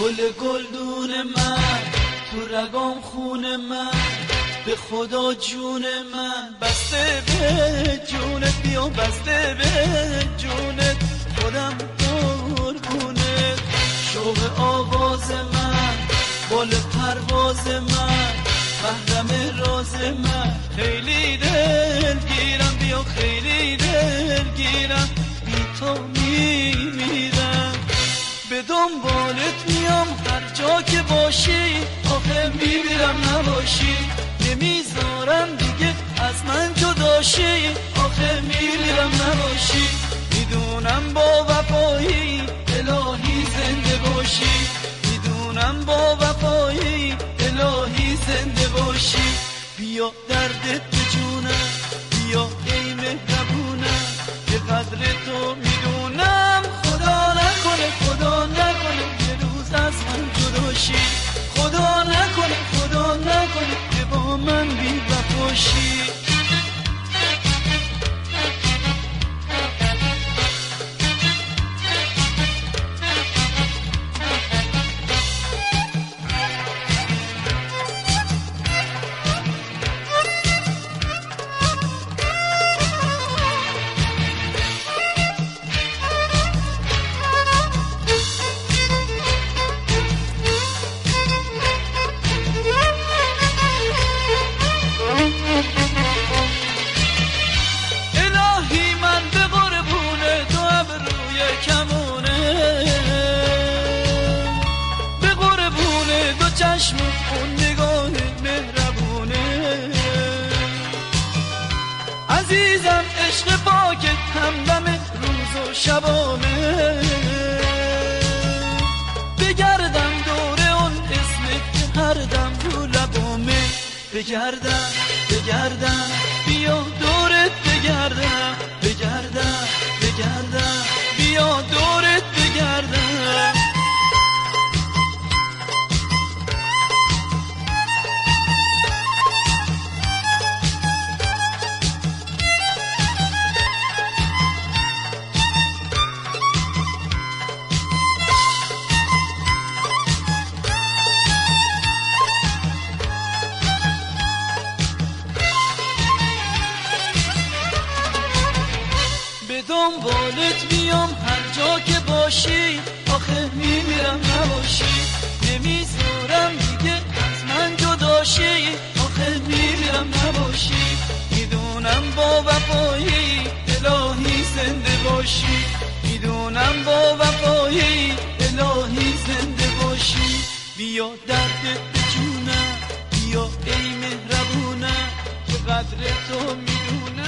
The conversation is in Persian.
گلدون من تو رگام خون من، به خدا جون من بسته به جونت، بیا بسته به جونت، خودم قربونت. شوق آواز من، بال پرواز من، محرم راز من، خیلی دلگیرم، بیا خیلی دلگیرم، بی تو میمیرم. به دنبالت میام هر جا که باشی، آخه میمیرم نباشی، نمیذارم دیگه از من جداشی، آخه میمیرم نباشی. میدونم با وفایی الهی زنده باشی، میدونم با وفایی الهی زنده باشی. بیا دردت به جونم، بیا ای مهربونم، که قدر تو میدونم. خدا نکنه خدا نکنه یه روز از من جداشی، خدا نکنه خدا نکنه که با من بی وفاشی. چشم اون نگاه مهربونه عزیزم، عشق پاکت همدم روز و شبانه. بگردم دور اون اسمت که هر دم رو لبامه، بگردم بگردم بیا دورت بگردم، بگردم بگردم بیا دورت بگردم. دنبالت میام هر جا که باشی، آخه میمیرم نباشی، نمیذارم دیگه از من جداشی، آخه میمیرم نباشی. میدونم با وفایی الهی زنده باشی، میدونم با وفایی الهی زنده باشی. بیا دردت به جونم، بیا ای مهربونم، که قدر تو میدونم.